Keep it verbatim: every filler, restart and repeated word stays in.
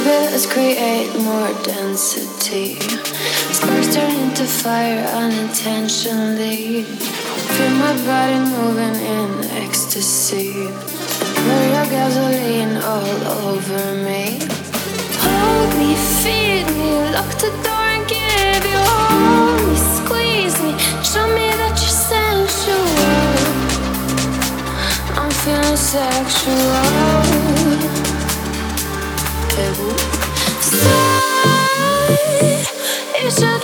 Let's create more density. Sparks turn into fire unintentionally. Feel my body moving in ecstasy. Pour your gasoline all over me. Hold me, feed me, lock the door and give you. Hold me, squeeze me, show me that you're sensual. I'm feeling sexual. Hey, you should